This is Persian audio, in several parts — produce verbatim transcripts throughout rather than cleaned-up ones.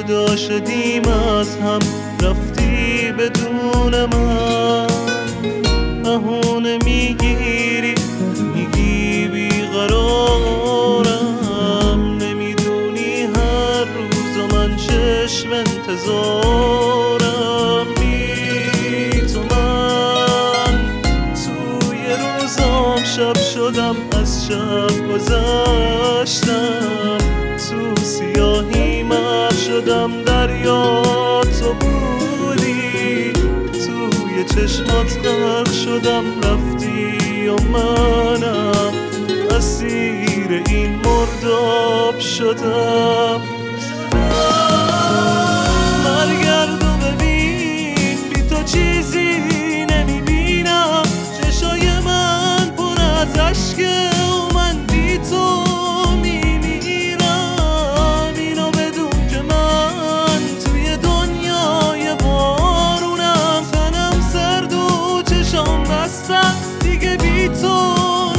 جدا شدیم از هم، رفتی بدون من. بهونه میگیری میگی بیقرارم، نمیدونی هر روز من چشم انتظارم. بی تو من توی روزام شب شدم، از شب گذشتم، تو سیاهی مر شدم، دریا تو بودی، توی چشمات غرق شدم، رفتی و منم اسیر این مرداب شدم. برگرد و ببین بی تو چیزی نمیبینم، چشای من پر از عشقه و من بی تو میمیرم. اینو بدون که من توی دنیای بارونم، تنم سرد و چشام بسته است، دیگه بی تو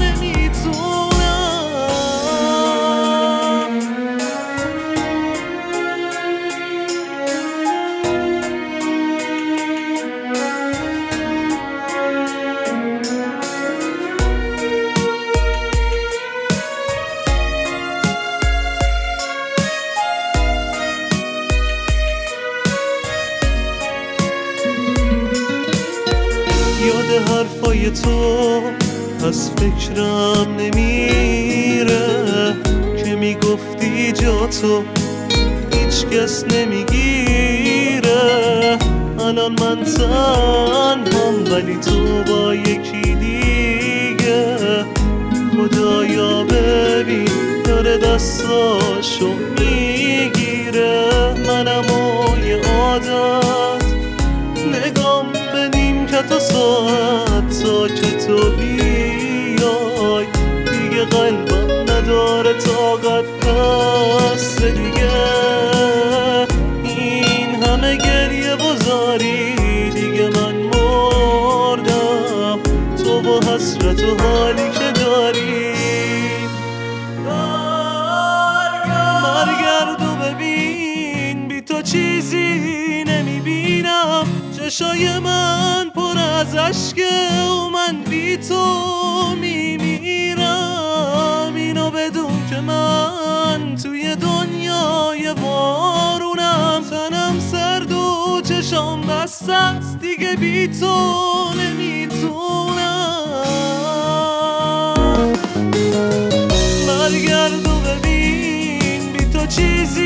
یاد حرفای تو از فکرم نمیره، که میگفتی جا تو هیچ کس نمیگیره. الان من تنهام ولی تو با یکی دیگه، خدایا ببین داره دستاشو میگیره. منم و یه عادت نگام بدیم که تا ساعت تا که تو بیای، دیگه قلبم نداره طاقت پس دیگه. این همه گریه بزاری دیگه من مردم، تو با حسرت و حالی که داری. برگرد و ببین بی تو چیزی نمیبینم، چشای من پر از عشقه و من بی تو میمیرم. اینو بدون که من توی دنیای بارونم، تنم سرد و چشام بسته است، دیگه بی تو نمیتونم. برگرد و ببین بی تو چیزی